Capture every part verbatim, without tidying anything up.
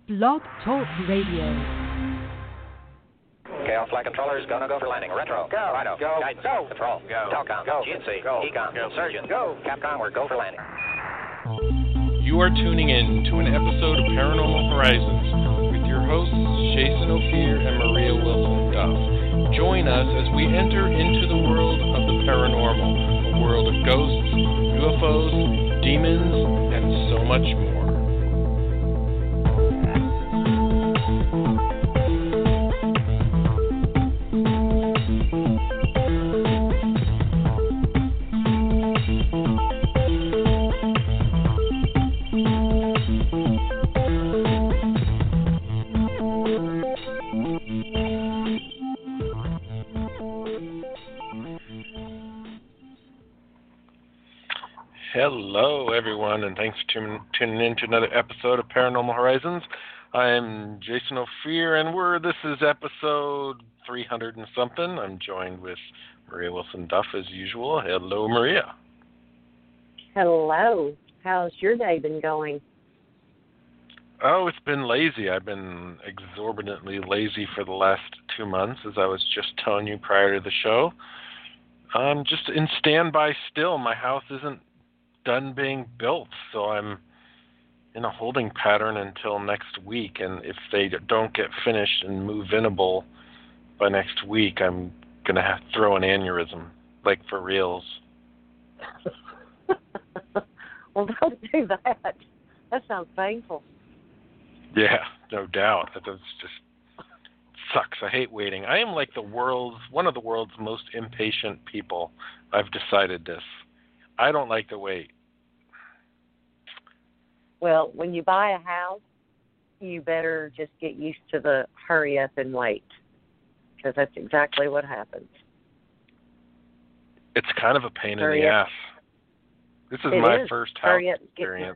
Blog Talk Radio. Chaos Flight Controllers, gonna go for landing. Retro. Go. Rhino. Go. Guidance. Go. Control. Go. Telcom. Go. G N C. Go. Econ. Go. Surgeon. Go. Capcom, we're go for landing. You are tuning in to an episode of Paranormal Horizons with your hosts, Jason Ophir and Maria Wilson Duff. Join us as we enter into the world of the paranormal, a world of ghosts, U F Os, demons, and so much more. Hello, everyone, and thanks for tuning, tuning in to another episode of Paranormal Horizons. I'm Jason Ophir, and we're this is episode three hundred and something. I'm joined with Maria Wilson Duff as usual. Hello, Maria. Hello. How's your day been going? Oh, it's been lazy. I've been exorbitantly lazy for the last two months, as I was just telling you prior to the show. I'm just in standby still. My house isn't done being built, so I'm in a holding pattern until next week, and if they don't get finished and move-inable by next week, I'm going to have to throw an aneurysm, like for reals. Well, don't do that. That sounds painful. Yeah, no doubt. That does just sucks. I hate waiting. I am like the world's, one of the world's most impatient people. I've decided this. I don't like to wait. Well, when you buy a house, you better just get used to the hurry up and wait, because that's exactly what happens. It's kind of a pain hurry in the up. ass. This is It my is. first house Hurry up, get experience.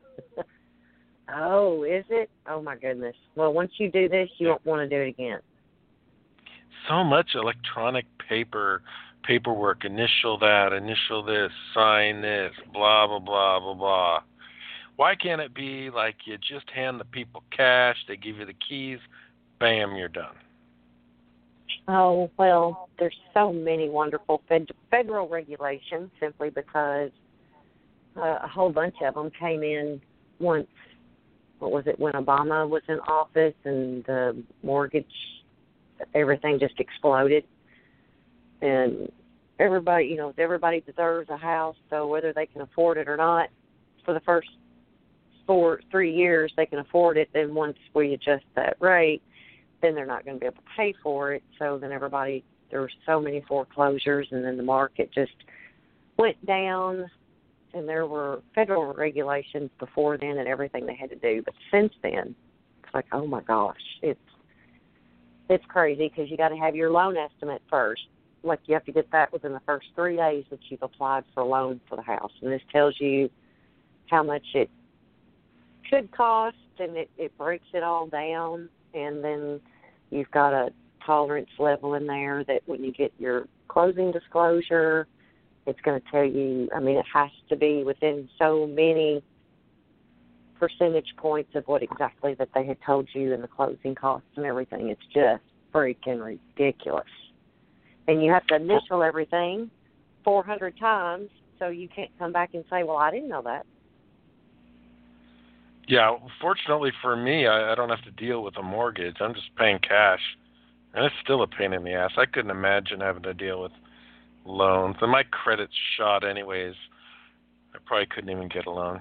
Oh, is it? Oh, my goodness. Well, once you do this, you won't want to do it again. So much electronic paper, paperwork, initial that, initial this, sign this, blah, blah, blah, blah, blah. Why can't it be like you just hand the people cash, they give you the keys, bam, you're done? Oh, well, there's so many wonderful fed- federal regulations simply because uh, a whole bunch of them came in once, what was it, when Obama was in office and the mortgage, everything just exploded. And everybody, you know, everybody deserves a house, so whether they can afford it or not, for the first four, three years they can afford it. Then once we adjust that rate, then they're not going to be able to pay for it. So then everybody, there were so many foreclosures, and then the market just went down, and there were federal regulations before then and everything they had to do. But since then, it's like, oh my gosh, it's it's crazy because you got to have your loan estimate first. Like you have to get that within the first three days that you've applied for a loan for the house, and this tells you how much it could cost, and it, it breaks it all down, and then you've got a tolerance level in there that when you get your closing disclosure, it's going to tell you, I mean, it has to be within so many percentage points of what exactly that they had told you in the closing costs and everything. It's just freaking ridiculous. And you have to initial everything four hundred times, so you can't come back and say, well, I didn't know that. Yeah, fortunately for me, I, I don't have to deal with a mortgage. I'm just paying cash, and it's still a pain in the ass. I couldn't imagine having to deal with loans, and my credit's shot anyways. I probably couldn't even get a loan.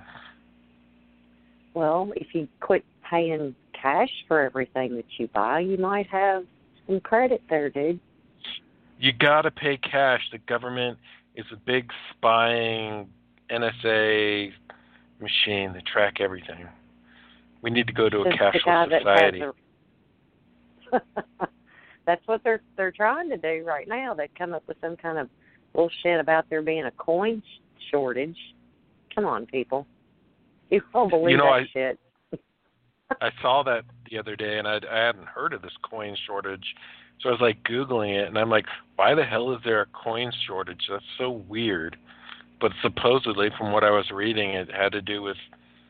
Well, if you quit paying cash for everything that you buy, you might have some credit there, dude. You got to pay cash. The government is a big spying N S A machine. They track everything. We need to go to a The- the guy cashless that society. has a- That's what they're they're trying to do right now. They come up with some kind of bullshit about there being a coin sh- shortage. Come on, people. You won't believe You know, that I- shit. I saw that the other day, and I'd, I hadn't heard of this coin shortage. So I was like Googling it, and I'm like, why the hell is there a coin shortage? That's so weird. But supposedly, from what I was reading, it had to do with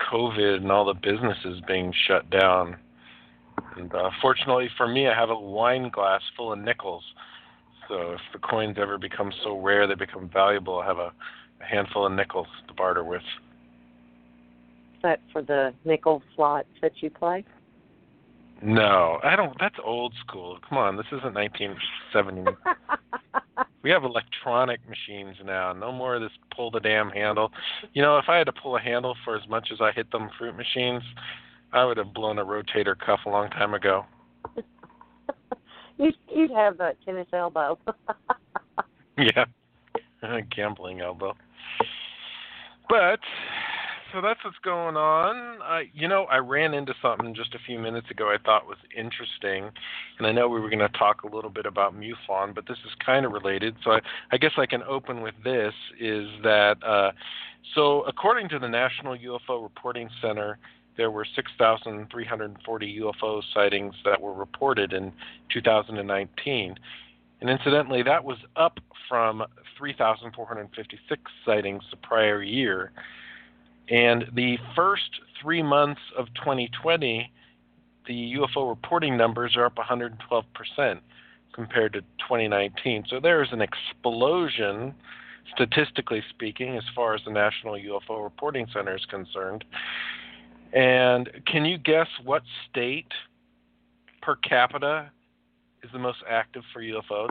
COVID and all the businesses being shut down. And uh, fortunately for me, I have a wine glass full of nickels. So if the coins ever become so rare they become valuable, I have a, a handful of nickels to barter with. Is that for the nickel slots that you play? No, I don't. That's old school. Come on, this isn't nineteen seventy. We have electronic machines now. No more of this pull the damn handle. You know, if I had to pull a handle for as much as I hit them fruit machines, I would have blown a rotator cuff a long time ago. you'd, you'd have a tennis elbow. Yeah, gambling elbow. But, so that's what's going on. I, you know, I ran into something just a few minutes ago I thought was interesting, and I know we were going to talk a little bit about MUFON, but this is kind of related, so I, I guess I can open with this, is that, uh, so according to the National U F O Reporting Center, there were six thousand three hundred forty U F O sightings that were reported in two thousand nineteen. And incidentally, that was up from three thousand four hundred fifty-six sightings the prior year. And the first three months of twenty twenty, the U F O reporting numbers are up one hundred twelve percent compared to twenty nineteen. So there is an explosion, statistically speaking, as far as the National U F O Reporting Center is concerned. And can you guess what state per capita is the most active for U F Os?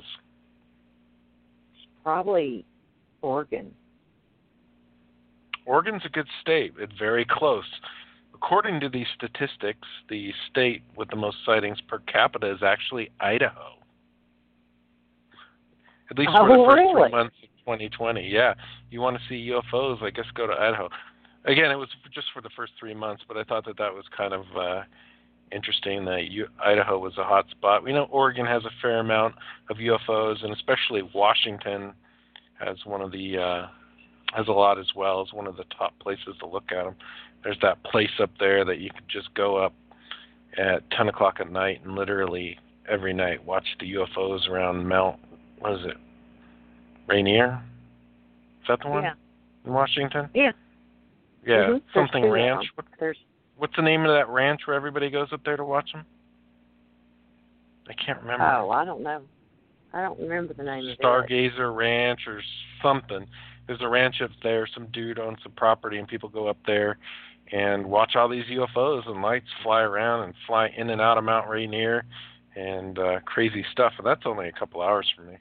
Probably Oregon. Oregon's a good state. It's very close. According to these statistics, the state with the most sightings per capita is actually Idaho. At least for oh, the first really? three months of twenty twenty. Yeah. You want to see U F Os, I guess go to Idaho. Again, it was just for the first three months, but I thought that that was kind of uh, interesting that U- Idaho was a hot spot. We know Oregon has a fair amount of U F Os, and especially Washington has one of the uh, has a lot as well. As one of the top places to look at them. There's that place up there that you could just go up at ten o'clock at night and literally every night watch the U F Os around Mount, what is it, Rainier? Is that the one? Yeah. In Washington? Yeah. Yeah, mm-hmm. something ranch. What, There's what's the name of that ranch where everybody goes up there to watch them? I can't remember. Oh, I don't know. I don't remember the name of it. Stargazer Ranch or something. There's a ranch up there. Some dude owns some property, and people go up there and watch all these U F Os and lights fly around and fly in and out of Mount Rainier and uh, crazy stuff. And that's only a couple hours from me.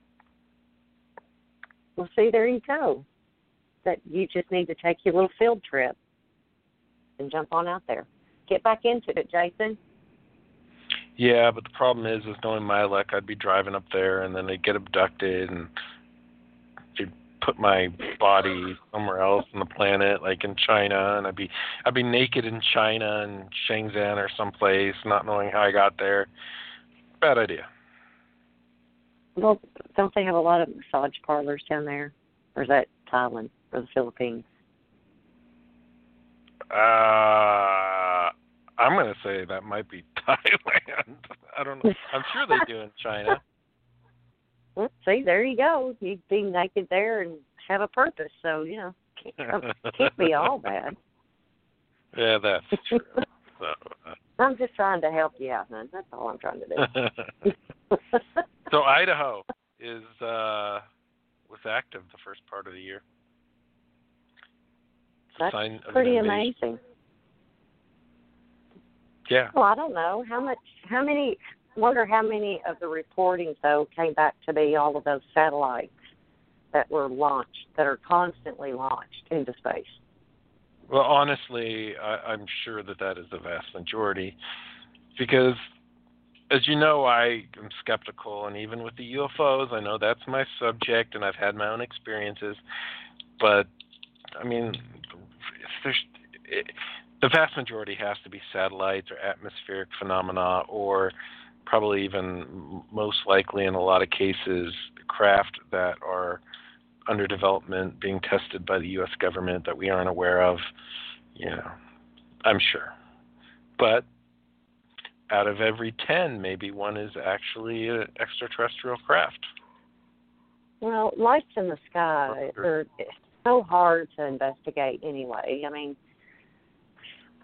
Well, see, there you go. That you just need to take your little field trip and jump on out there. Get back into it, Jason. Yeah, but the problem is, is knowing my luck, I'd be driving up there, and then they'd get abducted, and they'd put my body somewhere else on the planet, like in China, and I'd be, I'd be naked in China and Shenzhen or someplace, not knowing how I got there. Bad idea. Well, don't they have a lot of massage parlors down there? Or is that Thailand or the Philippines? Uh, I'm going to say that might be Thailand. I don't know. I'm sure they do in China. Well, see, there you go. You'd be naked there and have a purpose. So, you know, can't, can't be all bad. Yeah, that's true. So, uh, I'm just trying to help you out, man. That's all I'm trying to do. So Idaho is uh, was active the first part of the year. That's sign of pretty invasion. amazing. Yeah. Well, I don't know how much, how many. Wonder how many of the reporting though came back to be all of those satellites that were launched, that are constantly launched into space. Well, honestly, I, I'm sure that that is the vast majority, because, as you know, I am skeptical, and even with the U F Os, I know that's my subject, and I've had my own experiences. But I mean, there's it, the vast majority has to be satellites or atmospheric phenomena, or probably even most likely in a lot of cases, craft that are under development, being tested by the U S government that we aren't aware of. You know, I'm sure. But out of every ten, maybe one is actually an extraterrestrial craft. Well, lights in the sky are so hard to investigate anyway. I mean,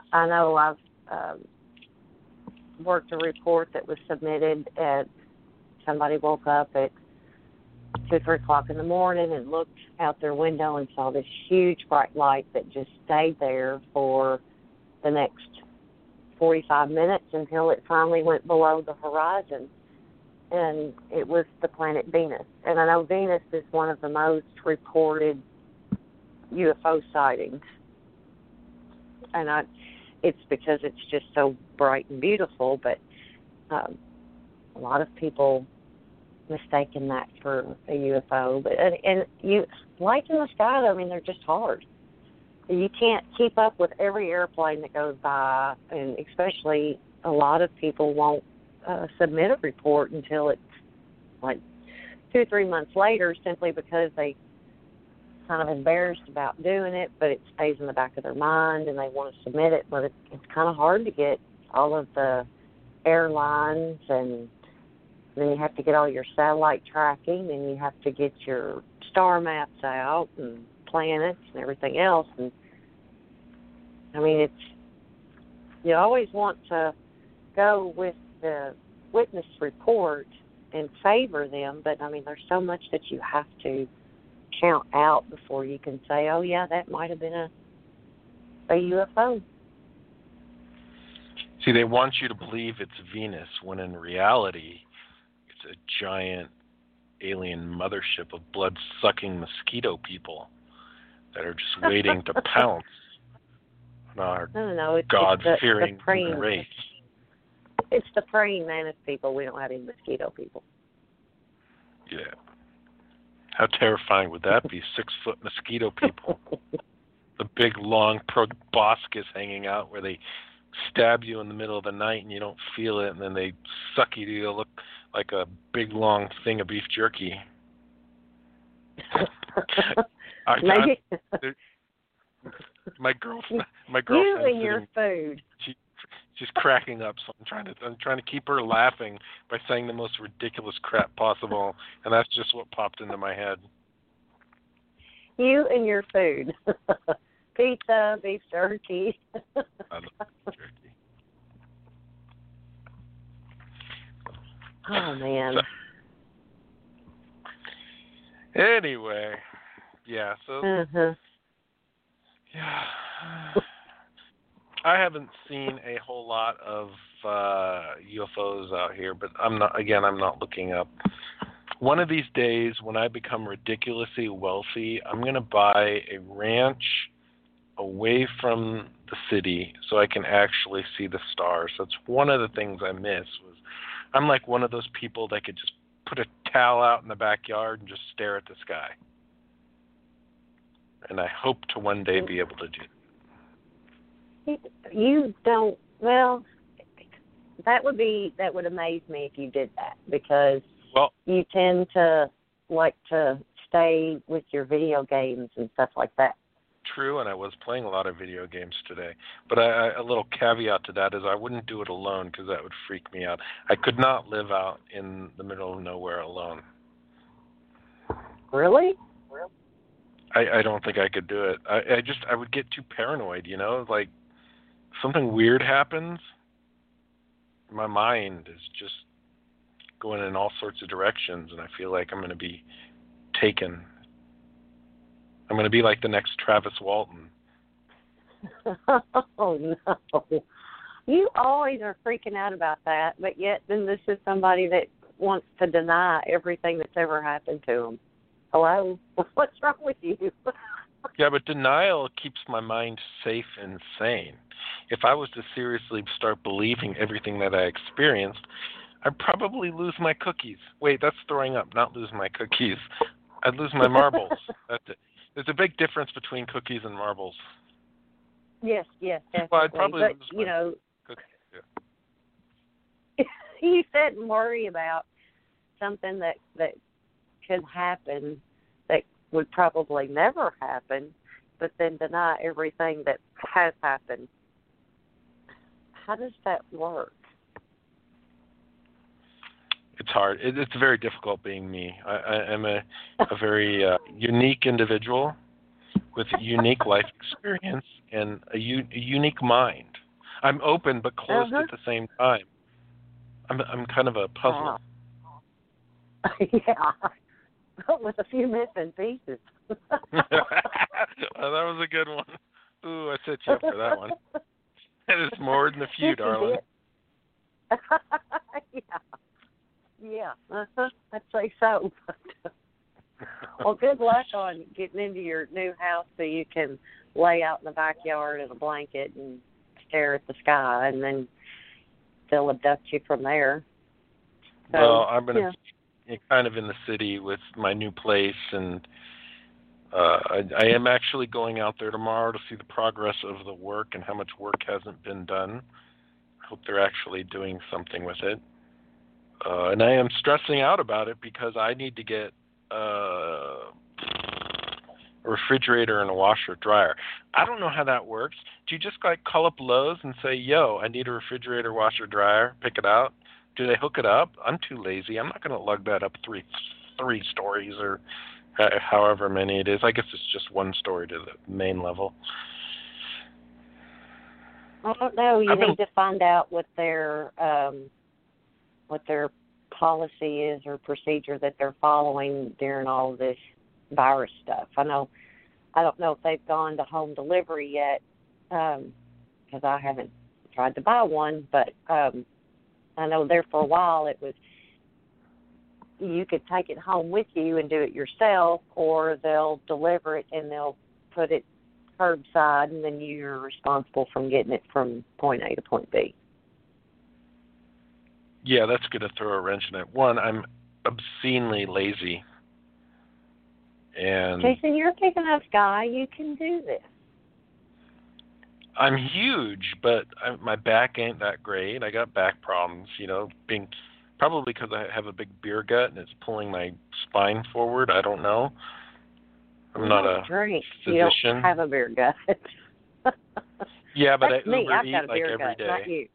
I know I've um, worked a report that was submitted at, somebody woke up at two, three o'clock in the morning and looked out their window and saw this huge bright light that just stayed there for the next forty-five minutes until it finally went below the horizon. And it was the planet Venus. And I know Venus is one of the most reported U F O sightings. And I, it's because it's just so bright and beautiful, but um, a lot of people mistaken that for a U F O. But and, and you lights in the sky, I mean, they're just hard. You can't keep up with every airplane that goes by, and especially a lot of people won't uh, submit a report until it's like two or three months later, simply because they kind of embarrassed about doing it, but it stays in the back of their mind and they want to submit it. But it's, it's kind of hard to get all of the airlines, and then you have to get all your satellite tracking, and you have to get your star maps out and planets and everything else. And I mean, it's, you always want to go with the witness report and favor them, but I mean, there's so much that you have to count out before you can say, oh yeah, that might have been a a U F O. See, they want you to believe it's Venus, when in reality it's a giant alien mothership of blood-sucking mosquito people that are just waiting to pounce on our no, no, no. It's, God-fearing it's the, the praying, race. It's the praying mantis people. We don't have any mosquito people. Yeah. How terrifying would that be? Six-foot mosquito people. The big, long proboscis hanging out where they stab you in the middle of the night and you don't feel it, and then they suck you to you look like a big, long thing of beef jerky. I, Maybe. I, my girlfriend, my girlfriend, you and your food. She, she's cracking up, so I'm trying to, I'm trying to keep her laughing by saying the most ridiculous crap possible, and that's just what popped into my head. You and your food. Pizza, beef jerky. I love beef jerky. Oh, man. So, anyway, yeah, so, Uh-huh. yeah, I haven't seen a whole lot of uh, U F Os out here, but I'm not, again, I'm not looking up. One of these days, when I become ridiculously wealthy, I'm going to buy a ranch away from the city so I can actually see the stars. That's one of the things I miss. Was I'm like one of those people that could just put a towel out in the backyard and just stare at the sky. And I hope to one day be able to do that. You don't, well, that would be, that would amaze me if you did that, because well, you tend to like to stay with your video games and stuff like that. True, and I was playing a lot of video games today. But I, I, a little caveat to that is I wouldn't do it alone because that would freak me out. I could not live out in the middle of nowhere alone. Really? I, I don't think I could do it. I, I just, I would get too paranoid, you know? Like, something weird happens, my mind is just going in all sorts of directions, and I feel like I'm going to be taken. I'm going to be like the next Travis Walton. Oh, no. You always are freaking out about that, but yet then this is somebody that wants to deny everything that's ever happened to him. Hello? What's wrong with you? Yeah, but denial keeps my mind safe and sane. If I was to seriously start believing everything that I experienced, I'd probably lose my cookies. Wait, that's throwing up, not lose my cookies. I'd lose my marbles. That's it. There's a big difference between cookies and marbles. Yes, yes, definitely. Well, I'd probably but, lose my you know, cookies. Yeah. You shouldn't worry about something that, that could happen that would probably never happen, but then deny everything that has happened. How does that work? It's hard. It, it's very difficult being me. I, I am a, a very uh, unique individual with a unique life experience and a, u- a unique mind. I'm open but closed Uh-huh. at the same time. I'm I'm kind of a puzzle. Uh, yeah, with a few missing pieces. Oh, that was a good one. Ooh, I set you up for that one. That is more than a few, Yes, you darling. did. yeah, yeah. Uh-huh. I'd say so. Well, good luck on getting into your new house so you can lay out in the backyard in a blanket and stare at the sky, and then they'll abduct you from there. So, Well, I'm gonna yeah. be kind of in the city with my new place, and uh, I, I am actually going out there tomorrow to see the progress of the work and how much work hasn't been done. I hope they're actually doing something with it. Uh, and I am stressing out about it because I need to get uh, a refrigerator and a washer dryer. I don't know how that works. Do you just like call up Lowe's and say, "Yo, I need a refrigerator, washer, dryer"? Pick it out. Do they hook it up? I'm too lazy. I'm not going to lug that up three three stories or however many it is. I guess it's just one story to the main level. I don't know. You I've been- need to find out what their um, what their policy is or procedure that they're following during all of this virus stuff. I know. I don't know if they've gone to home delivery yet, because I haven't tried to buy one. But um, I know there for a while it was you could take it home with you and do it yourself, or they'll deliver it and they'll put it curbside, and then you're responsible from getting it from point A to point B. Yeah, that's going to throw a wrench in it. One, I'm obscenely lazy. And Jason, you're a big enough guy. You can do this. I'm huge, but I, my back ain't that great. I got back problems, you know, being probably because I have a big beer gut and it's pulling my spine forward. I don't know. I'm You not don't a drink. physician. You don't have a beer gut. Yeah, but That's I me. Uber I've eat got a like beer every gut, not day. you.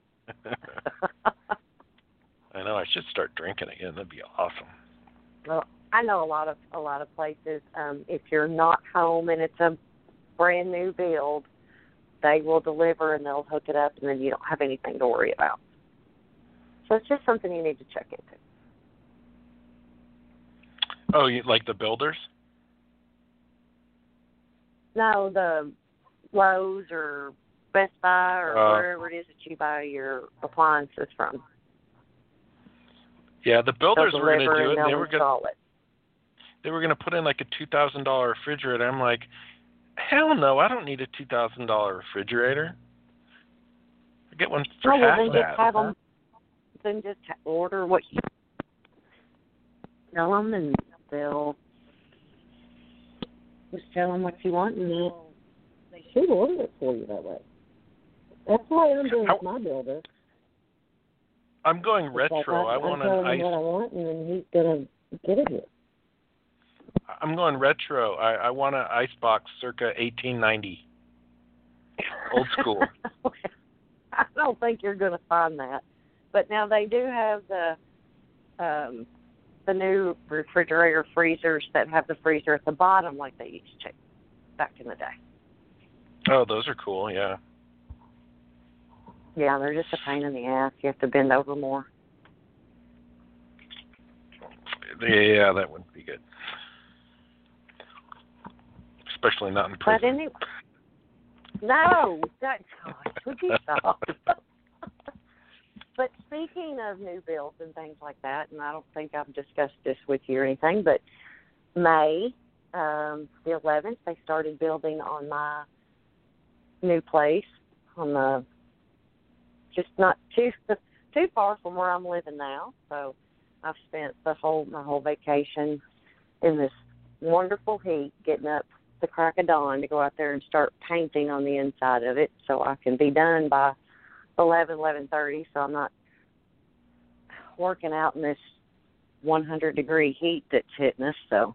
I know. I should start drinking again. That'd be awesome. Well, I know a lot of a lot of places. Um, if you're not home and it's a brand new build, they will deliver and they'll hook it up, and then you don't have anything to worry about. So it's just something you need to check into. Oh, you like the builders? No, the Lowe's or Best Buy or Uh, wherever it is that you buy your appliances from. Yeah, the builders They'll were going to deliver do it. and And they they'll were going install it. they were going to put in like a two thousand dollar refrigerator. I'm like, hell no, I don't need a two thousand dollar refrigerator. I get one for Oh, well, half then that. just have them. Then just order what you tell them, and they'll just tell them what you want, and they'll they should order it for you that way. That's why I'm doing How- with my builder. I'm going It's like retro. I, I I'm want an telling him ice. what I want, and then he's gonna get it here. I'm going retro. I, I want an icebox circa eighteen ninety. Old school. I don't think you're going to find that, but now they do have the um, the new refrigerator freezers that have the freezer at the bottom, like they used to back in the day. Oh, those are cool. Yeah. Yeah, they're just a pain in the ass. You have to bend over more. Yeah, that wouldn't be good. Especially not in prison. But anyway, no, that, gosh, would you stop? But speaking of new builds and things like that, and I don't think I've discussed this with you or anything, but May um, the eleventh, they started building on my new place on the just not too too far from where I'm living now. So I've spent the whole my whole vacation in this wonderful heat, getting up the crack of dawn to go out there and start painting on the inside of it, so I can be done by eleven, eleven thirty. So I'm not working out in this one hundred degree heat that's hitting us. So,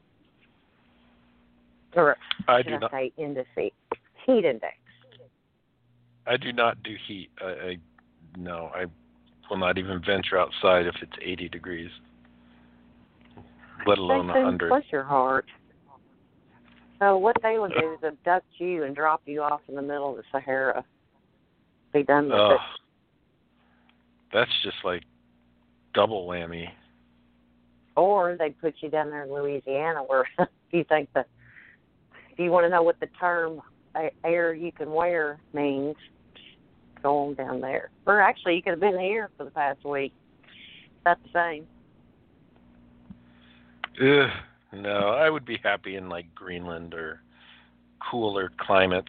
or I should do I not. say index, heat index. I do not do heat. I, I no. I will not even venture outside if it's eighty degrees, let alone a Jason, hundred. bless your heart. So what they will do is abduct you and drop you off in the middle of the Sahara. be done with Oh, it. that's just like double whammy. Or they'd put you down there in Louisiana where you think the, if you want to know what the term air you can wear means, go on down there. Or actually, you could have been here for the past week. It's not the same. Ugh, no, I would be happy in like Greenland or cooler climates.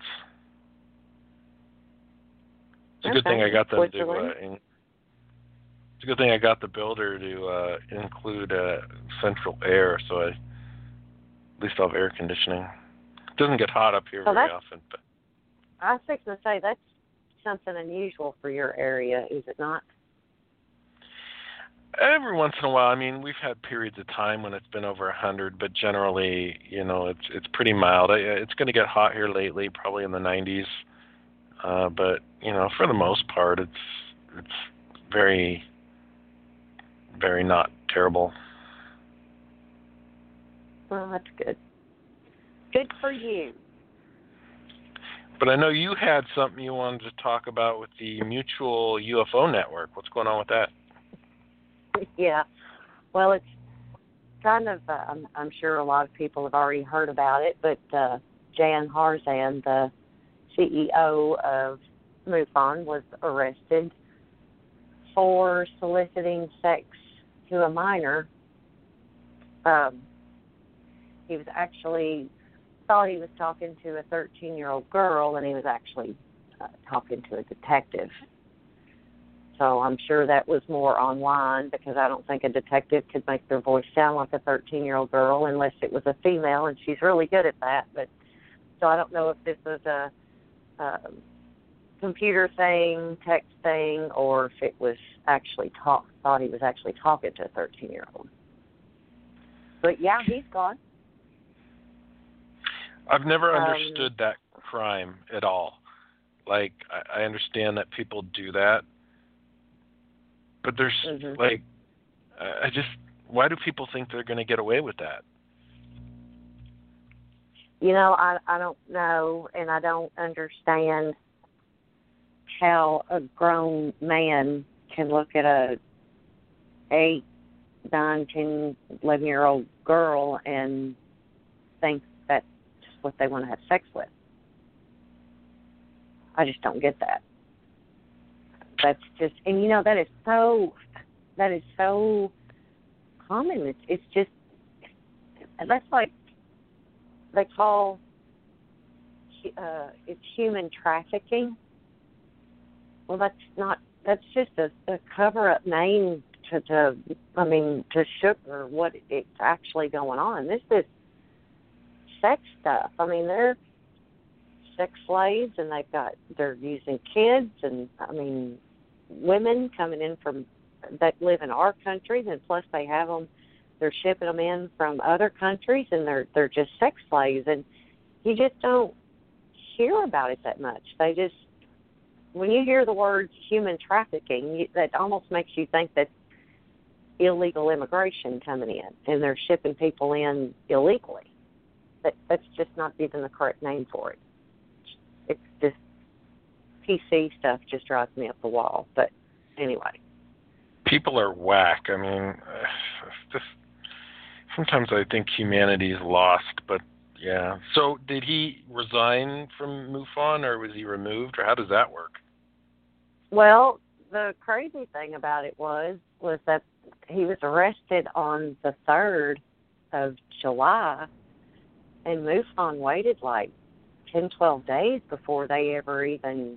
It's a Okay. good thing I got them to. Switzerland. Uh, in, it's a good thing I got the builder to uh, include uh, central air, so I, at least I'll have air conditioning. It doesn't get hot up here So very that's- often, but I was fixing to say that's something unusual for your area, is it not? every once in a while, I mean, we've had periods of time when it's been over a hundred, but generally, you know, it's it's pretty mild. I, it's going to get hot here lately, probably in the nineties, uh, but you know, for the most part, it's it's very, very not terrible. Well, that's good. Good for you. But I know you had something you wanted to talk about with the Mutual U F O Network. What's going on with that? Yeah. Well, it's kind of, uh, I'm, I'm sure a lot of people have already heard about it, but uh, Jan Harzan, the C E O of MUFON, was arrested for soliciting sex to a minor. Um, he was actually, thought he was talking to a thirteen-year-old girl, and he was actually uh, talking to a detective. So I'm sure that was more online, because I don't think a detective could make their voice sound like a thirteen-year-old girl unless it was a female, and she's really good at that. But so I don't know if this was a, a computer thing, text thing, or if it was actually talk. Thought he was actually talking to a thirteen-year-old. But yeah, he's gone. I've never Um, understood that crime at all. Like, I, I understand that people do that, but there's Mhm. like, I just, why do people think they're going to get away with that? You know, I I don't know, and I don't understand how a grown man can look at a eight, nine, ten, eleven year old girl and think that's what they want to have sex with. I just don't get that. That's just, and you know, that is so, that is so common. It's, it's just, that's like, they call, uh, it's human trafficking. Well, that's not, that's just a, a cover-up name to, to, I mean, to sugar what it's actually going on. This is sex stuff. I mean, they're sex slaves, and they've got, they're using kids, and, I mean, women coming in from, that live in our country, and plus they have them, they're shipping them in from other countries, and they're they're just sex slaves, and you just don't hear about it that much. They just, when you hear the word human trafficking, you, that almost makes you think that illegal immigration coming in, and they're shipping people in illegally. That that's just not even the correct name for it. It's just P C stuff just drives me up the wall. But anyway, People are whack. I mean, just sometimes I think humanity is lost, but yeah. So did he resign from MUFON, or was he removed, or how does that work? well, the crazy thing about it was was that he was arrested on the third of July, and MUFON waited like ten, twelve days before they ever even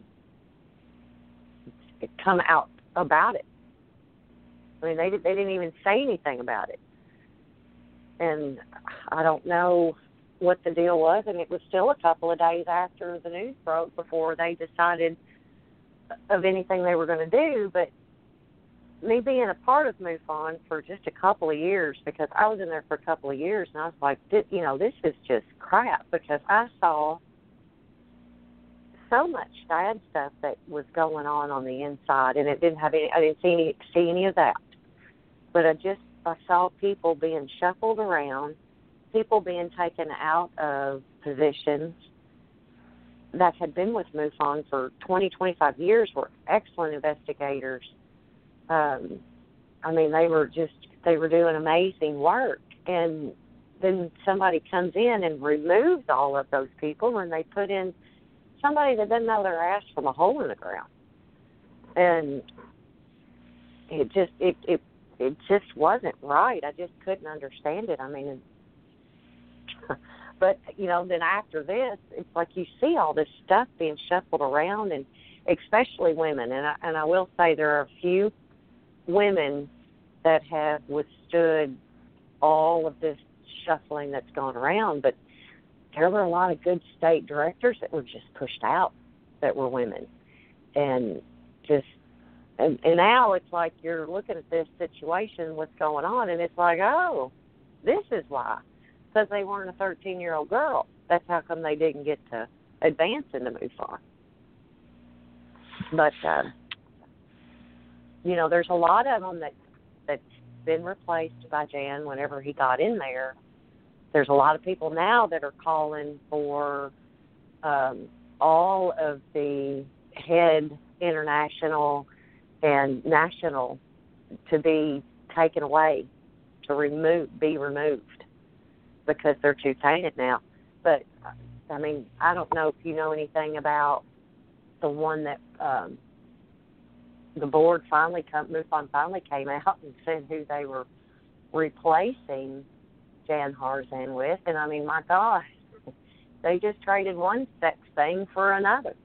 come out about it. I mean, they they didn't even say anything about it, and I don't know what the deal was. And it was still a couple of days after the news broke before they decided of anything they were going to do. But me being a part of MUFON for just a couple of years, because I was in there for a couple of years, and I was like, you know, this is just crap, because I saw so much bad stuff that was going on on the inside, and it didn't have any. I didn't see any see any of that, but I just I saw people being shuffled around, people being taken out of positions, that had been with MUFON for twenty, twenty-five years were excellent investigators. Um, I mean, they were just, they were doing amazing work. And then somebody comes in and removes all of those people, and they put in somebody that doesn't know their ass from a hole in the ground. And it just, it, it, it just wasn't right. I just couldn't understand it. I mean, but, you know, then after this, it's like you see all this stuff being shuffled around, and especially women. And I, and I will say there are a few women that have withstood all of this shuffling that's gone around, but there were a lot of good state directors that were just pushed out that were women. And just, and, and now it's like you're looking at this situation, what's going on, and it's like, oh, this is why. Because they weren't a thirteen-year-old girl. That's how come they didn't get to advance into MUFON. But, uh, you know, there's a lot of them that, that's been replaced by Jan whenever he got in there. There's a lot of people now that are calling for um, all of the head international and national to be taken away, to remove, be removed, because they're too tainted now. But, I mean, I don't know if you know anything about the one that um, the board finally, come, MUFON finally came out and said who they were replacing Jan Harzan with. And, I mean, my gosh, they just traded one sex thing for another.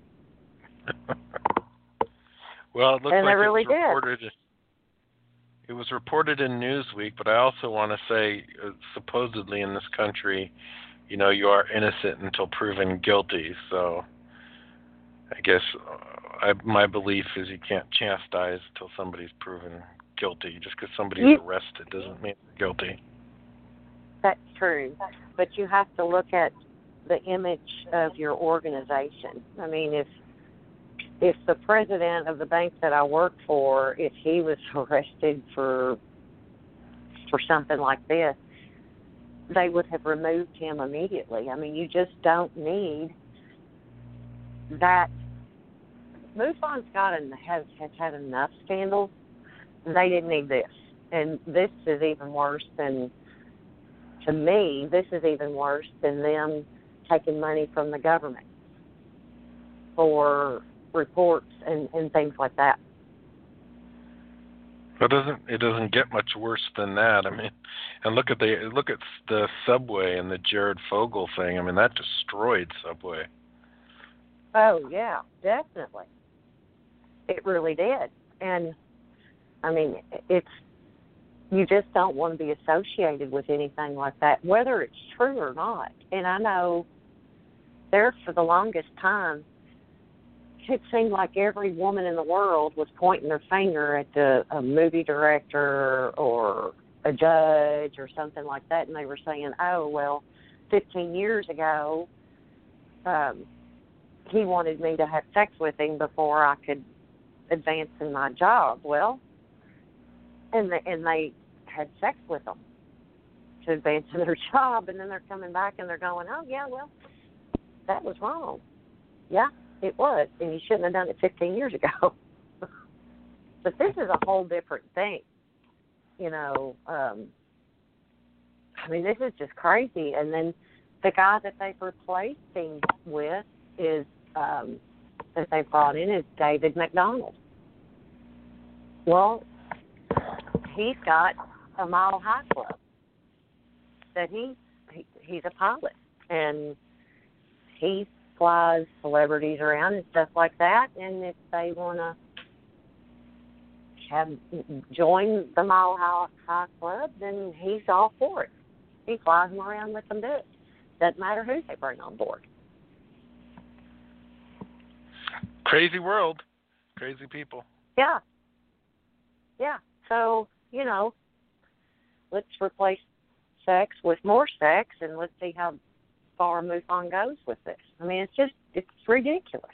Well, it looks and like they really it was reported. did. It was reported in Newsweek, but I also want to say, uh, supposedly in this country, you know, you are innocent until proven guilty. So, I guess uh, I, my belief is you can't chastise until somebody's proven guilty. Just because somebody's you, arrested doesn't mean they're guilty. That's true, but you have to look at the image of your organization. I mean, if if the president of the bank that I work for, if he was arrested for for something like this, they would have removed him immediately. I mean, you just don't need that. MUFON's got and has, has had enough scandals. They didn't need this. And this is even worse than, to me, this is even worse than them taking money from the government for reports and, and things like that. It doesn't. It doesn't get much worse than that. I mean, and look at the look at the Subway and the Jared Fogle thing. I mean, that destroyed Subway. Oh yeah, definitely. It really did. And I mean, it's, you just don't want to be associated with anything like that, whether it's true or not. And I know there for the longest time, it seemed like every woman in the world was pointing their finger at the, a movie director or a judge or something like that, and they were saying, oh, well, fifteen years ago, um, he wanted me to have sex with him before I could advance in my job. Well, and they, and they had sex with them to advance in their job, and then they're coming back and they're going, oh, yeah, well, that was wrong. Yeah, it was, and you shouldn't have done it fifteen years ago. But this is a whole different thing. You know, um, I mean, this is just crazy. And then the guy that they've replaced him with is, um, that they brought in is David McDonald. Well, he's got a Mile High Club that he, he he's a pilot, and he flies celebrities around and stuff like that. And if they want to have join the Mile High, High Club, then he's all for it. He flies them around, let them do it. Doesn't matter who they bring on board. Crazy world, crazy people. Yeah, yeah. So you know, let's replace sex with more sex, and let's see how far MUFON goes with this. I mean, it's just, it's ridiculous.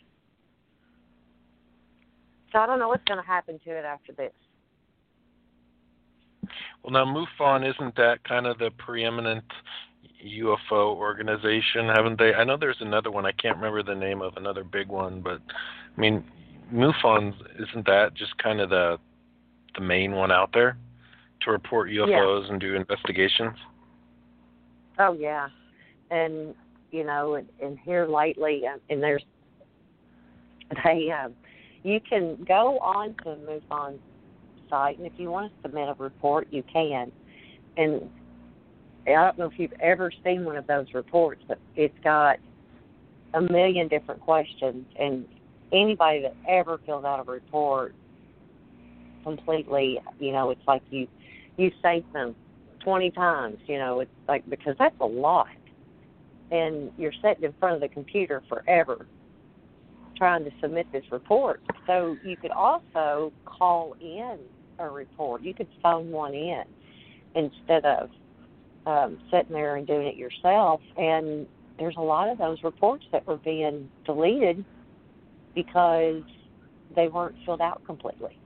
So I don't know what's going to happen to it after this. Well, now MUFON, isn't that kind of the preeminent, U F O organization, haven't they? I know there's another one. I can't remember the name of another big one, but I mean, MUFON, isn't that just kind of the the main one out there to report U F Os Yeah. and do investigations? Oh yeah, and you know, and, and here lately, uh, and there's they um, you can go on to MUFON's site, and if you want to submit a report, you can. And I don't know if you've ever seen one of those reports, but it's got a million different questions, and anybody that ever fills out a report completely, you know, it's like you you say them twenty times, you know, it's like, because that's a lot, and you're sitting in front of the computer forever trying to submit this report. So you could also call in a report. You could phone one in instead of um, sitting there and doing it yourself. And there's a lot of those reports that were being deleted because they weren't filled out completely.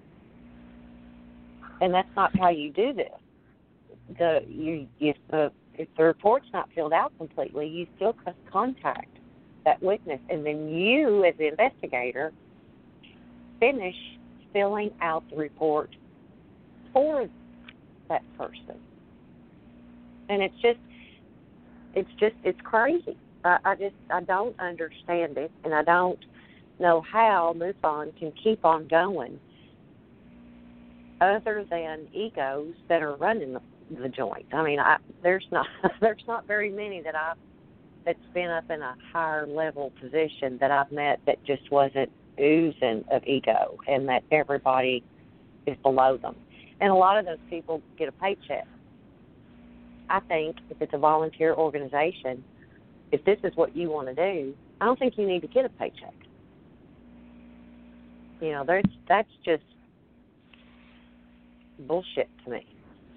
And that's not how you do this. The you if the if the report's not filled out completely, you still contact that witness, and then you, as the investigator, finish filling out the report for that person. And it's just, it's just, it's crazy. I, I just, I don't understand it, and I don't know how MUFON can keep on going, other than egos that are running the, the joint. I mean, I, there's not, there's not very many that I've that's been up in a higher level position that I've met that just wasn't oozing of ego, and that everybody is below them. And a lot of those people get a paycheck. I think if it's a volunteer organization, if this is what you want to do, I don't think you need to get a paycheck. You know, there's, that's just bullshit to me.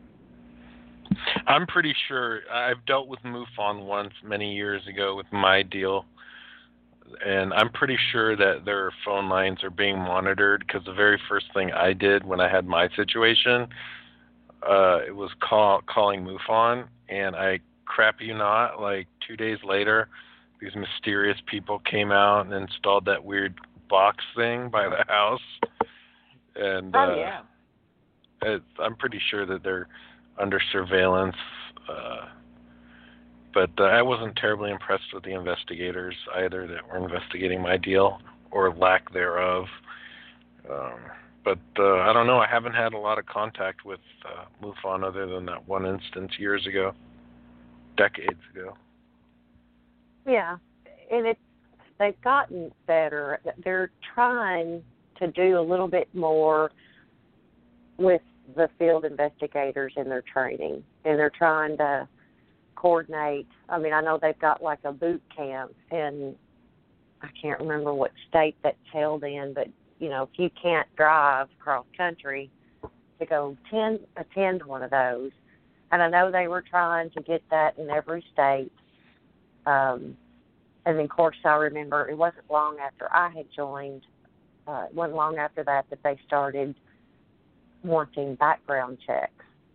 I'm pretty sure I've dealt with MUFON once many years ago with my deal, and I'm pretty sure that their phone lines are being monitored, because the very first thing I did when I had my situation, uh, it was call, calling MUFON, and I crap you not, like two days later, these mysterious people came out and installed that weird box thing by the house, and oh uh, yeah, it, I'm pretty sure that they're under surveillance, uh, but uh, I wasn't terribly impressed with the investigators either that were investigating my deal, or lack thereof. Um, but uh, I don't know, I haven't had a lot of contact with uh, MUFON other than that one instance years ago, decades ago. yeah, and it's they've gotten better. They're trying to do a little bit more with the field investigators in their training, and they're trying to coordinate. I mean, I know they've got like a boot camp, and I can't remember what state that's held in, but you know, if you can't drive cross country, to go attend, attend one of those. And I know they were trying to get that in every state. Um, and then, of course, I remember it wasn't long after I had joined, uh, it wasn't long after that that they started wanting background checks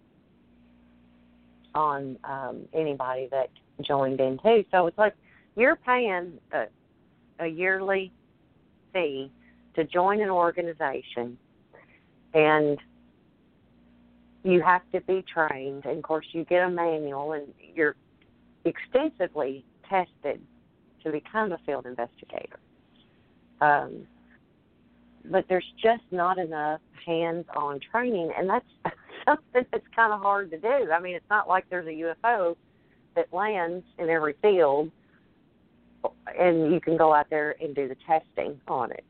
on um, anybody that joined in too. So it's like you're paying a, a yearly fee to join an organization, and you have to be trained. And of course, you get a manual, and you're extensively tested to become a field investigator. Um, but there's just not enough hands-on training, and that's something that's kind of hard to do. I mean, it's not like there's a U F O that lands in every field, and you can go out there and do the testing on it.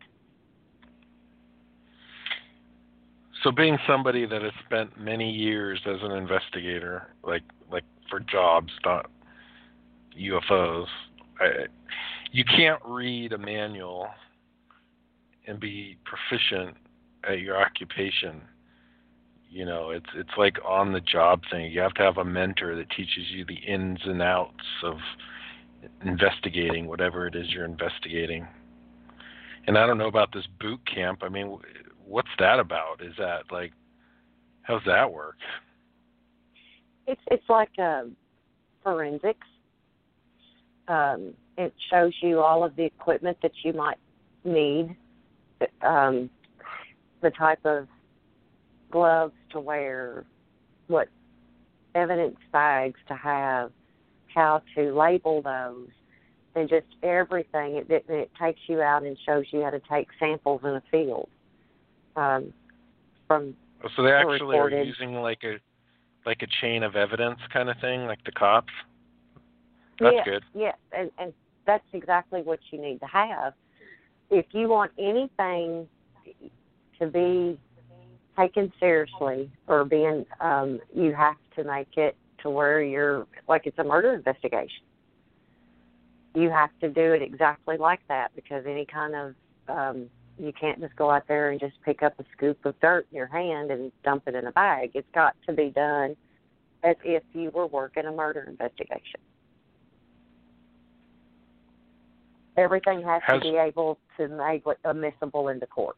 So being somebody that has spent many years as an investigator, like like for jobs, not U F Os, I, you can't read a manual and be proficient at your occupation. You know, it's it's like on the job thing. You have to have a mentor that teaches you the ins and outs of investigating whatever it is you're investigating. And I don't know about this boot camp. I mean, what's that about? Is that like, how's that work? It's it's like a forensics. Um, it shows you all of the equipment that you might need, um, the type of gloves to wear, what evidence bags to have, how to label those, and just everything. It, it, it takes you out and shows you how to take samples in a field. Um, from so they actually reported. are using like a like a chain of evidence kind of thing, like the cops. That's yes, good. Yes, and, and that's exactly what you need to have. If you want anything to be taken seriously or being, um, you have to make it to where you're, like it's a murder investigation. You have to do it exactly like that, because any kind of, um, you can't just go out there and just pick up a scoop of dirt in your hand and dump it in a bag. It's got to be done as if you were working a murder investigation. Everything has, has to be able to make it admissible into court.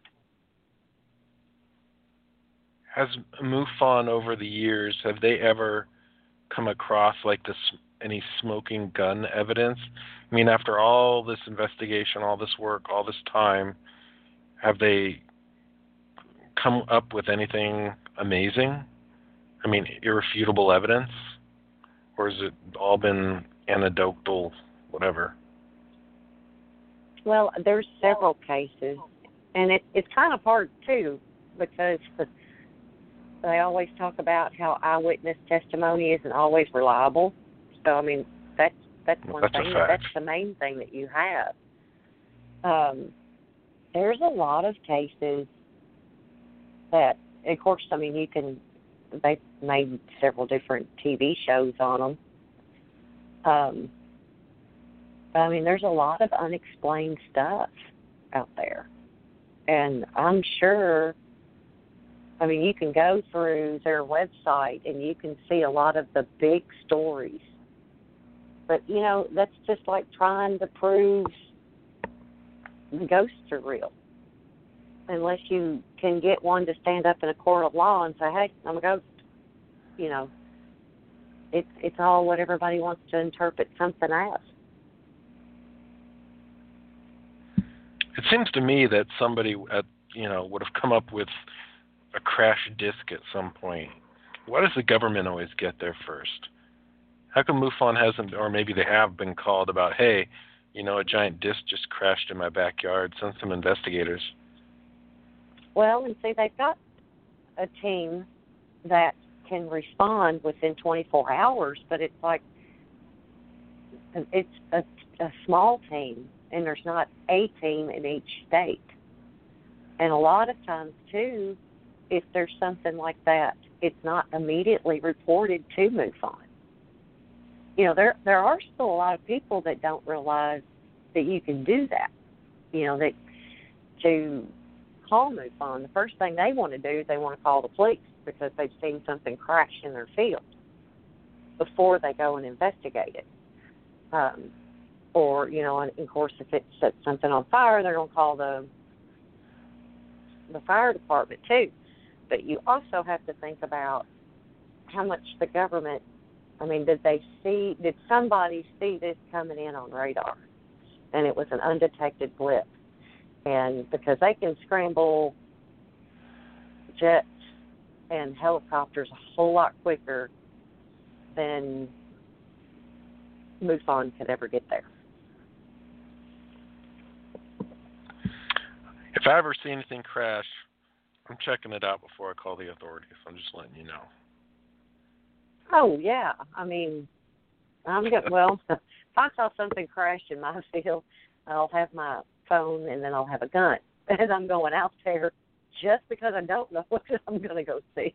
Has MUFON over the years, have they ever come across like this, any smoking gun evidence? I mean, after all this investigation, all this work, all this time, have they come up with anything amazing? I mean, irrefutable evidence? Or has it all been anecdotal, whatever? Well, there's several cases, and it, it's kind of hard, too, because they always talk about how eyewitness testimony isn't always reliable. So, I mean, that's that's one that's thing. A fact. That's the main thing that you have. Um, there's a lot of cases that, of course, I mean, you can, they've made several different T V shows on them. Um, but, I mean, there's a lot of unexplained stuff out there. And I'm sure, I mean, you can go through their website and you can see a lot of the big stories. But, you know, that's just like trying to prove the ghosts are real. Unless you can get one to stand up in a court of law and say, hey, I'm a ghost. You know, it's, it's all what everybody wants to interpret something as. It seems to me that somebody, at, you know, would have come up with a crash disk at some point. Why does the government always get there first? How come MUFON hasn't, or maybe they have been called about, hey, you know, a giant disc just crashed in my backyard, send some investigators. Well, and see, they've got a team that can respond within twenty-four hours, but it's like, it's a, a small team, and there's not a team in each state. And a lot of times, too, if there's something like that, it's not immediately reported to MUFON. You know, there there are still a lot of people that don't realize that you can do that. You know, that to call MUFON, the first thing they want to do is they want to call the police because they've seen something crash in their field before they go and investigate it. Um, or, you know, and of course, if it sets something on fire, they're going to call the the fire department too. But you also have to think about how much the government, I mean, did they see, did somebody see this coming in on radar? And it was an undetected blip. And because they can scramble jets and helicopters a whole lot quicker than MUFON could ever get there. If I ever see anything crash, I'm checking it out before I call the authorities. I'm just letting you know. Oh, yeah. I mean, I'm good. Well, if I saw something crash in my field, I'll have my phone and then I'll have a gun. And I'm going out there just because I don't know what I'm going to go see.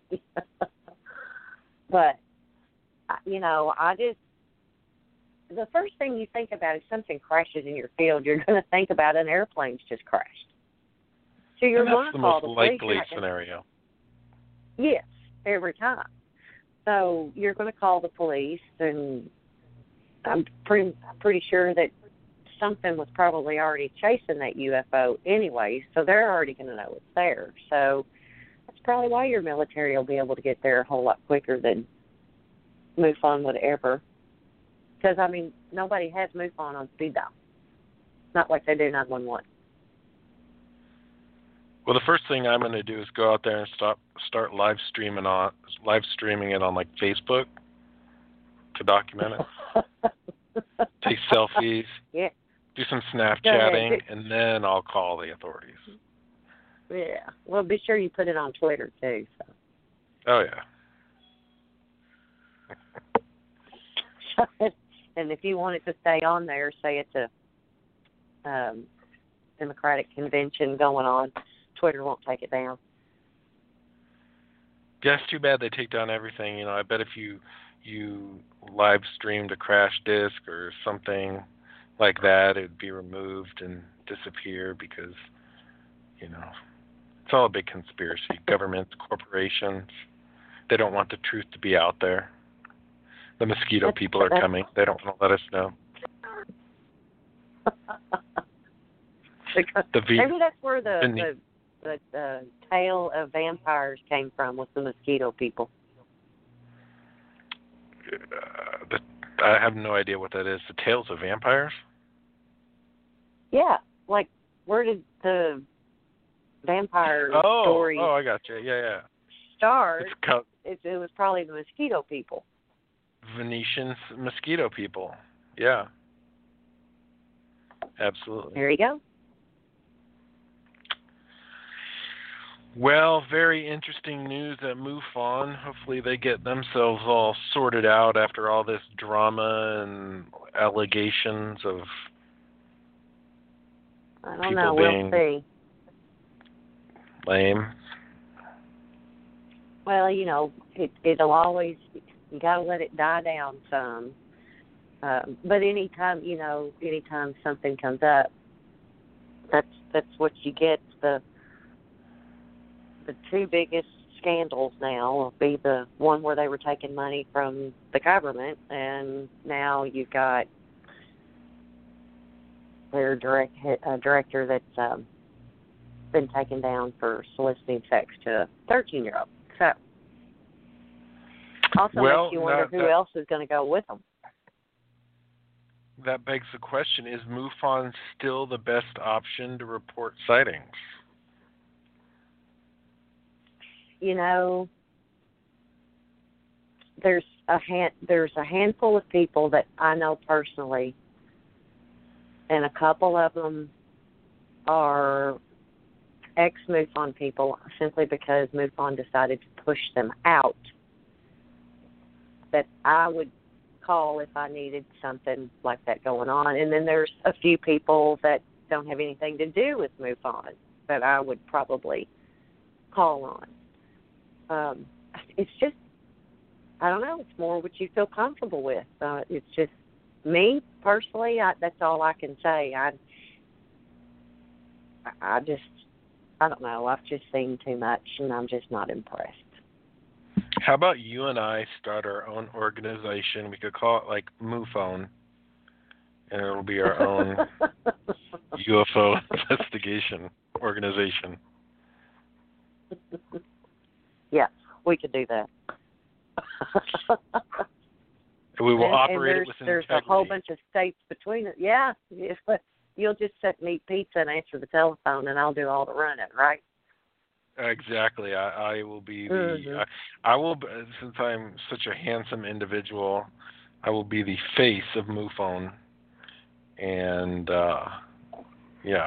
But, you know, I just, the first thing you think about is something crashes in your field, you're going to think about an airplane's just crashed. So you're and going that's to the call most the police. likely scenario. Yes, every time. So you're going to call the police, and I'm pretty pretty sure that something was probably already chasing that U F O anyway, so they're already going to know it's there. So that's probably why your military will be able to get there a whole lot quicker than MUFON would ever. Because, I mean, nobody has MUFON on speed dial. Not like they do nine one one. Well, the first thing I'm going to do is go out there and stop, start live streaming on live streaming it on like Facebook to document it. Take selfies. Yeah. Do some Snapchatting, and then I'll call the authorities. Yeah. Well, be sure you put it on Twitter too. So. Oh yeah. And if you want it to stay on there, say it's a um, Democratic convention going on, Twitter won't take it down. Yeah, it's too bad they take down everything. You know, I bet if you you live streamed a crash disk or something like that, it'd be removed and disappear because, you know, it's all a big conspiracy. Governments, corporations, they don't want the truth to be out there. The mosquito that's, people are coming. They don't want to let us know. the v- Maybe that's where the, the, the, the tale of vampires came from, with the mosquito people. Uh, the, I have no idea what that is. The tales of vampires? Yeah. Like, where did the vampire oh, story Oh, I got you. Yeah, yeah. start? It's co- it, it was probably the mosquito people. Venetian mosquito people. Yeah. Absolutely. There you go. Well, very interesting news at MUFON. Hopefully they get themselves all sorted out after all this drama and allegations of I don't people know. being We'll see. Lame. Well, you know, it, it'll always, you got to let it die down some. Uh, but anytime, you know, anytime something comes up, that's that's what you get. The the two biggest scandals now will be the one where they were taking money from the government, and now you've got their direct uh, director that's um, been taken down for soliciting sex to a thirteen-year-old. So, also well, makes you wonder that, who that, else is going to go with them. That begs the question, is MUFON still the best option to report sightings? You know, there's a hand, there's a handful of people that I know personally, and a couple of them are ex-MUFON people simply because MUFON decided to push them out, that I would call if I needed something like that going on. And then there's a few people that don't have anything to do with MUFON that I would probably call on. Um, it's just, I don't know, it's more what you feel comfortable with. Uh, it's just, me, personally, I, that's all I can say. I, I just, I don't know, I've just seen too much, and I'm just not impressed. How about you and I start our own organization? We could call it like MUFON, and it'll be our own U F O investigation organization. Yeah, we could do that. We will and, operate and it with there's integrity. There's a whole bunch of states between it. Yeah, you'll just set me pizza and answer the telephone, and I'll do all the running, right? Exactly. I, I will be the. Mm-hmm. I, I will, since I'm such a handsome individual, I will be the face of MUFON, and uh, yeah.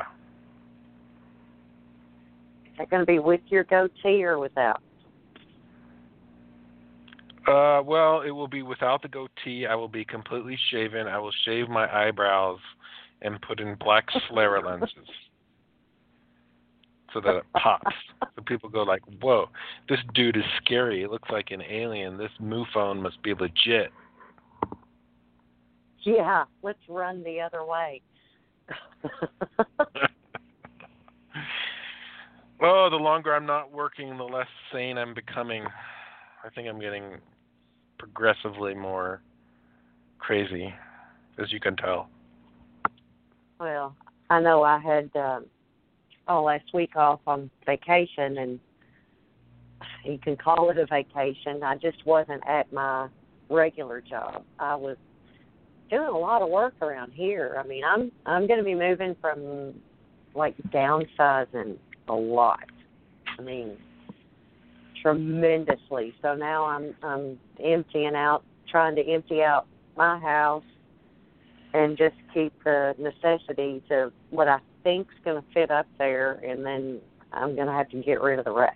Is that going to be with your goatee or without? Uh, well, it will be without the goatee. I will be completely shaven. I will shave my eyebrows and put in black sclera lenses so that it pops. So people go like, whoa, this dude is scary. It looks like an alien. This MUFON must be legit. Yeah, let's run the other way. Oh, the longer I'm not working, the less sane I'm becoming. I think I'm getting progressively more crazy, as you can tell. Well, I know I had um, oh last week off on vacation, and you can call it a vacation. I just wasn't at my regular job. I was doing a lot of work around here. I mean, I'm I'm going to be moving from like downsizing a lot. I mean, tremendously. So now I'm I'm emptying out, trying to empty out my house and just keep the necessities of what I think's going to fit up there, and then I'm going to have to get rid of the rest.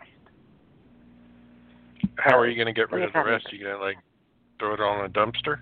How are you going to get rid of the rest? Are you going to, like, throw it all in a dumpster?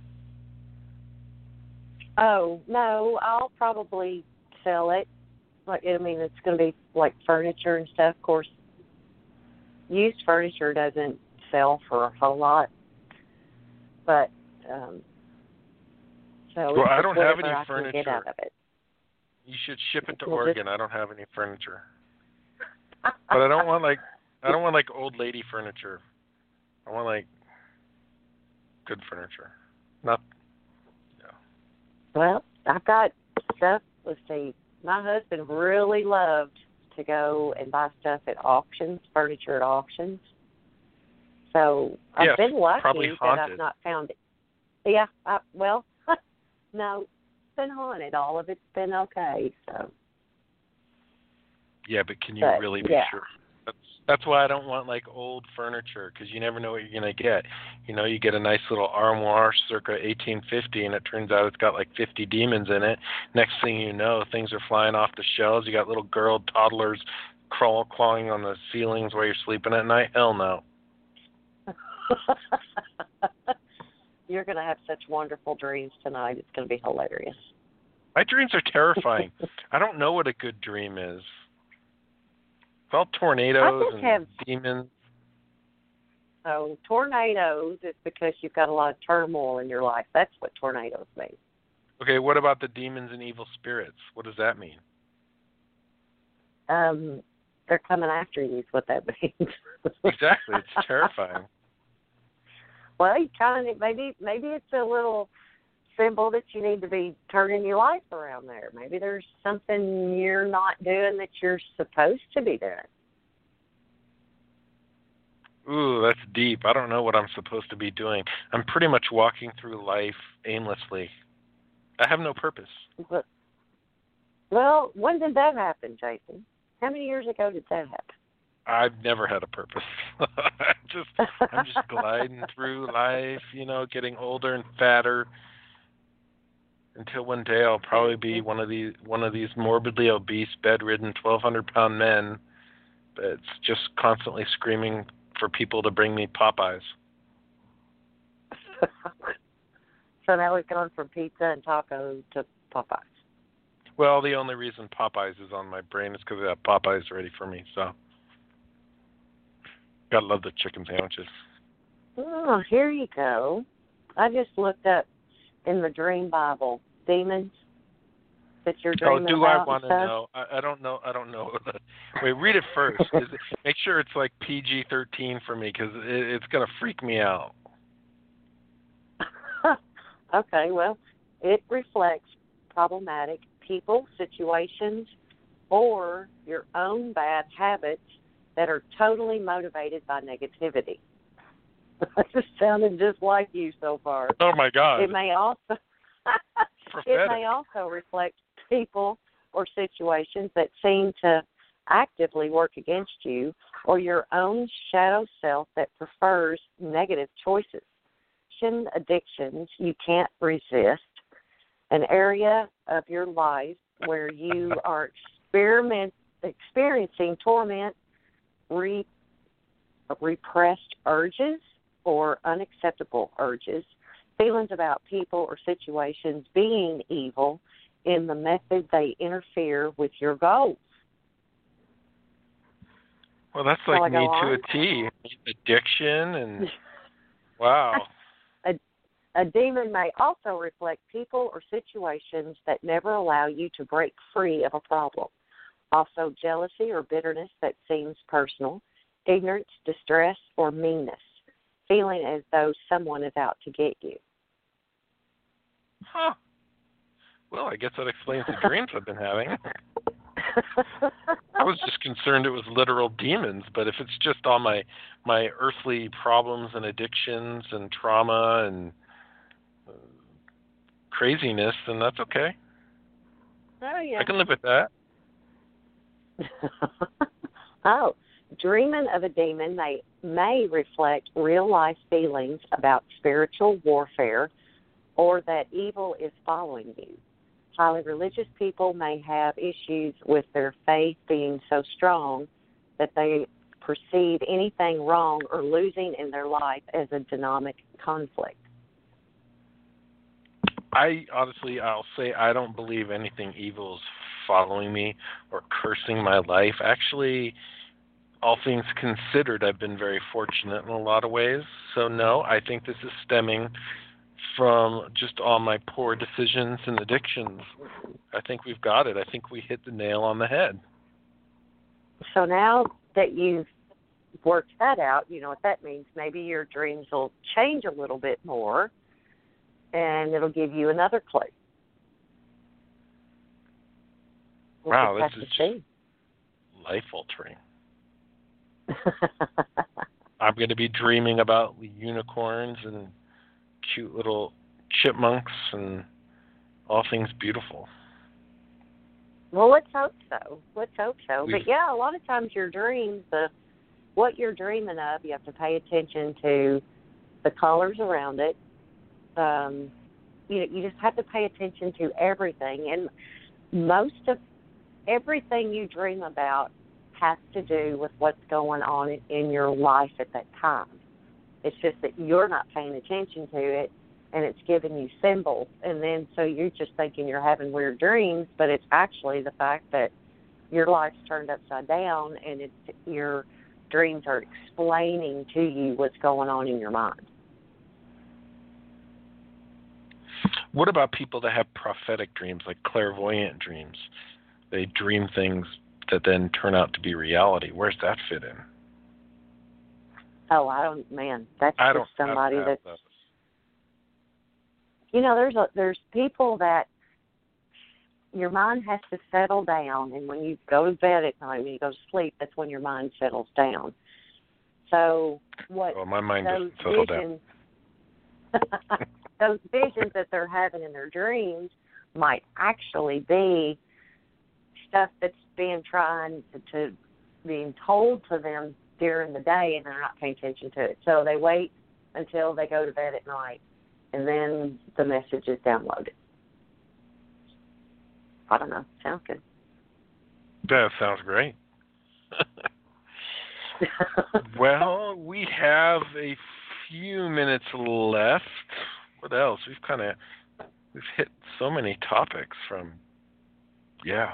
Oh, no, I'll probably sell it. Like, I mean, it's going to be, like, furniture and stuff. Of course, used furniture doesn't sell for a whole lot. But, um, so well, it's I don't have any I furniture. Can get out of it. You should ship it to Well, Oregon. just... I don't have any furniture. But I don't want, like, I don't want, like, old lady furniture. I want, like, good furniture. Not, yeah. Well, I've got stuff. Let's see. My husband really loved to go and buy stuff at auctions, furniture at auctions. So I've yes, been lucky probably that haunted. I've not found it. Yeah, I, well, no, it's been haunted. All of it's been okay. So. Yeah, but can you but, really be yeah. sure? That's that's why I don't want, like, old furniture, because you never know what you're going to get. You know, you get a nice little armoire circa eighteen fifty, and it turns out it's got, like, fifty demons in it. Next thing you know, things are flying off the shelves. You got little girl toddlers crawl, clawing on the ceilings while you're sleeping at night. Hell no. You're going to have such wonderful dreams tonight. It's going to be hilarious. My dreams are terrifying. I don't know what a good dream is. It's all tornadoes and have, demons. Oh, tornadoes is because you've got a lot of turmoil in your life. That's what tornadoes mean. Okay, what about the demons and evil spirits? What does that mean? Um, they're coming after you is what that means. Exactly. It's terrifying. Well, you kind of, maybe maybe it's a little symbol that you need to be turning your life around there. Maybe there's something you're not doing that you're supposed to be doing. Ooh, that's deep. I don't know what I'm supposed to be doing. I'm pretty much walking through life aimlessly. I have no purpose. But, well, when did that happen, Jason? How many years ago did that happen? I've never had a purpose. just I'm just gliding through life, you know, getting older and fatter. Until one day I'll probably be one of these one of these morbidly obese, bedridden, twelve hundred pound men that's just constantly screaming for people to bring me Popeyes. So now we've gone from pizza and taco to Popeyes. Well, the only reason Popeyes is on my brain is because I have Popeyes ready for me. So, gotta love the chicken sandwiches. Oh, here you go. I just looked up in the Dream Bible, demons that you're dreaming about. Oh, do about I want to know? I, I don't know. I don't know. Wait, read it first. Is it, make sure it's like P G thirteen for me, because it, it's gonna freak me out. Okay, well, it reflects problematic people, situations, or your own bad habits that are totally motivated by negativity. It sounded just like you so far. Oh my God! It may also it may also reflect people or situations that seem to actively work against you, or your own shadow self that prefers negative choices. Addictions you can't resist, an area of your life where you are experiment experiencing torment, re, repressed urges, or unacceptable urges, feelings about people or situations being evil in the method they interfere with your goals. Well, that's Shall like I me go to on? a T. Addiction and wow. A, a demon may also reflect people or situations that never allow you to break free of a problem. Also, jealousy or bitterness that seems personal, ignorance, distress, or meanness, feeling as though someone is out to get you. Huh. Well, I guess that explains the dreams I've been having. I was just concerned it was literal demons, but if it's just all my my earthly problems and addictions and trauma and uh, craziness, then that's okay. Oh, yeah. I can live with that. Oh, dreaming of a demon may, may reflect real-life feelings about spiritual warfare or that evil is following you. Highly religious people may have issues with their faith being so strong that they perceive anything wrong or losing in their life as a demonic conflict. I honestly, I'll say I don't believe anything evil is following me or cursing my life. Actually, all things considered, I've been very fortunate in a lot of ways. So no, I think this is stemming from just all my poor decisions and addictions. I think we've got it. I think we hit the nail on the head. So now that you've worked that out, you know what that means. Maybe your dreams will change a little bit more, and it'll give you another clue. We'll Wow, just this is have to just life-altering. I'm going to be dreaming about unicorns and cute little chipmunks and all things beautiful. Well, let's hope so. Let's hope so. We've, but yeah, a lot of times your dreams, the what you're dreaming of, you have to pay attention to the colors around it. Um, you know, you just have to pay attention to everything, and most of everything you dream about has to do with what's going on in, in your life at that time. It's just that you're not paying attention to it, and it's giving you symbols, and then so you're just thinking you're having weird dreams, but it's actually the fact that your life's turned upside down, and it's your dreams are explaining to you what's going on in your mind. What about people that have prophetic dreams, like clairvoyant dreams? They dream things that then turn out to be reality. Where's that fit in? Oh, I don't, man, that's I just don't somebody have that's, those. you know, there's a, there's people that your mind has to settle down, and when you go to bed at night, when you go to sleep, that's when your mind settles down. So what Well, my mind those doesn't settle visions, those visions that they're having in their dreams might actually be stuff that's being trying to, to being told to them during the day, and they're not paying attention to it. So they wait until they go to bed at night, and then the message is downloaded. I don't know. Sounds good. That sounds great. Well, we have a few minutes left. What else? We've kind of we've hit so many topics from yeah.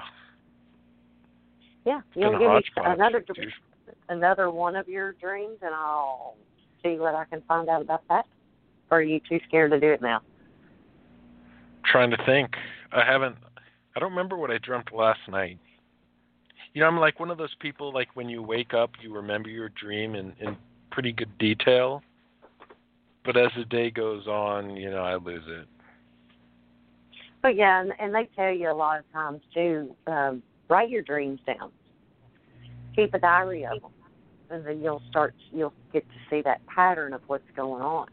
Yeah, you'll give me another Dude. another one of your dreams, and I'll see what I can find out about that. Or are you too scared to do it now? Trying to think. I haven't. I don't remember what I dreamt last night. You know, I'm like one of those people, like when you wake up, you remember your dream in, in pretty good detail. But as the day goes on, you know, I lose it. But yeah, and, and they tell you a lot of times, too, um, write your dreams down. Keep a diary of them. And then you'll start, you'll get to see that pattern of what's going on.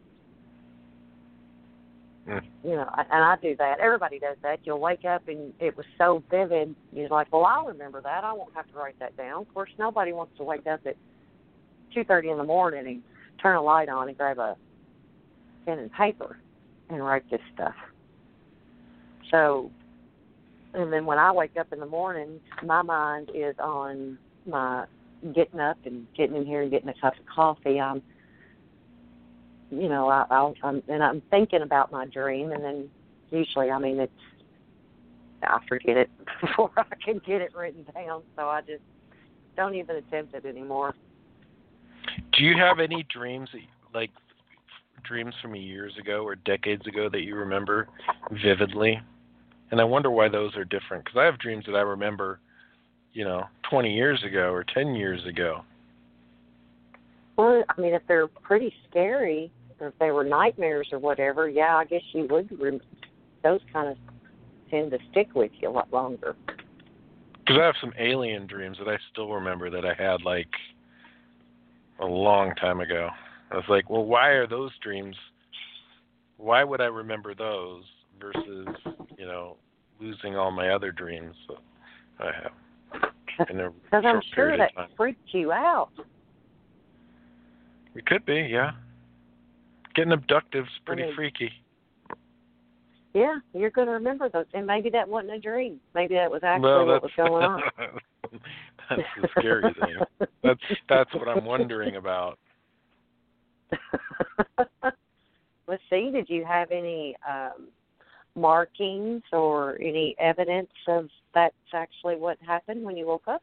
Mm. You know, and I do that. Everybody does that. You'll wake up and it was so vivid. You're like, well, I'll remember that. I won't have to write that down. Of course, nobody wants to wake up at two thirty in the morning and turn a light on and grab a pen and paper and write this stuff. So, and then when I wake up in the morning, my mind is on my getting up and getting in here and getting a cup of coffee. I'm You know, I, I'll, I'm, and I'm thinking about my dream, and then usually, I mean, it's, I forget it before I can get it written down, so I just don't even attempt it anymore. Do you have any dreams, that, like dreams from years ago or decades ago that you remember vividly? And I wonder why those are different, because I have dreams that I remember, you know, twenty years ago or ten years ago. Well, I mean, if they're pretty scary, or if they were nightmares or whatever, yeah, I guess you would. Rem- those kind of tend to stick with you a lot longer. Because I have some alien dreams that I still remember that I had like a long time ago. I was like, well, why are those dreams? Why would I remember those versus, you know, losing all my other dreams that I have in a Because I'm short sure period that of time. freaked you out. It could be, yeah. Getting abducted is pretty I mean, freaky. Yeah, you're going to remember those. And maybe that wasn't a dream. Maybe that was actually Well, what was going on. That's the scary thing. That's that's what I'm wondering about. Let's see, did you have any um, markings or any evidence of that's actually what happened when you woke up?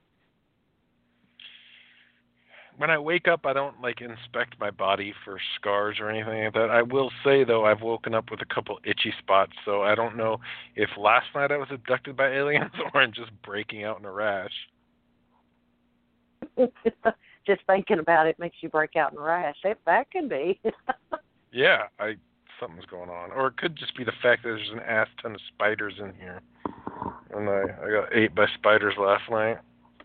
When I wake up, I don't like inspect my body for scars or anything like that. I will say though, I've woken up with a couple itchy spots, so I don't know if last night I was abducted by aliens or I'm just breaking out in a rash. Just thinking about it makes you break out in a rash. If that can be. Yeah, I something's going on, or it could just be the fact that there's an ass ton of spiders in here, and I I got ate by spiders last night.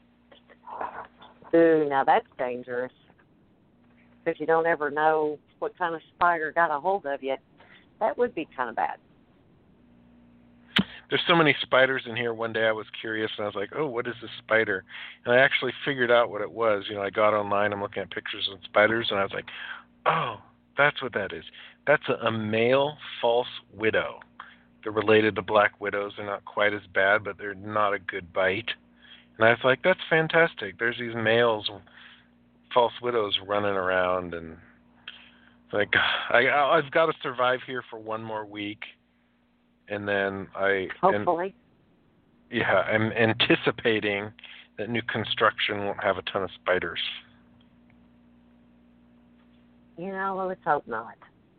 Ooh, now that's dangerous. Because you don't ever know what kind of spider got a hold of you. That would be kind of bad. There's so many spiders in here. One day I was curious, and I was like, oh, what is this spider? And I actually figured out what it was. You know, I got online, I'm looking at pictures of spiders, and I was like, oh, that's what that is. That's a, a male false widow. They're related to black widows. They're not quite as bad, but they're not a good bite. And I was like, that's fantastic. There's these males, false widows running around, and like, I, I've got to survive here for one more week, and then I Hopefully. And, yeah, I'm anticipating that new construction won't have a ton of spiders. You know, well, let's hope not.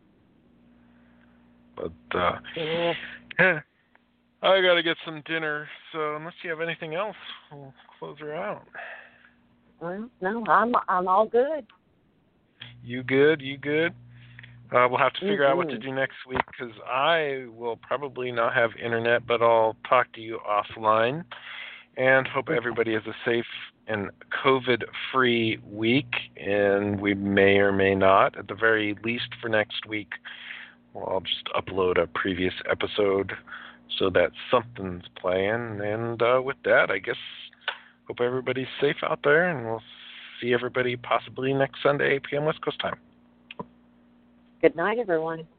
But uh, Yeah. yeah. I got to get some dinner, so unless you have anything else, we'll close her out. Well, no, I'm I'm all good. You good? You good? Uh, we'll have to figure mm-hmm. out what to do next week because I will probably not have internet, but I'll talk to you offline. And hope everybody has a safe and COVID-free week, and we may or may not, at the very least for next week, well, I'll just upload a previous episode so that something's playing. And uh, with that, I guess, hope everybody's safe out there, and we'll see everybody possibly next Sunday, eight p.m. West Coast time. Good night, everyone.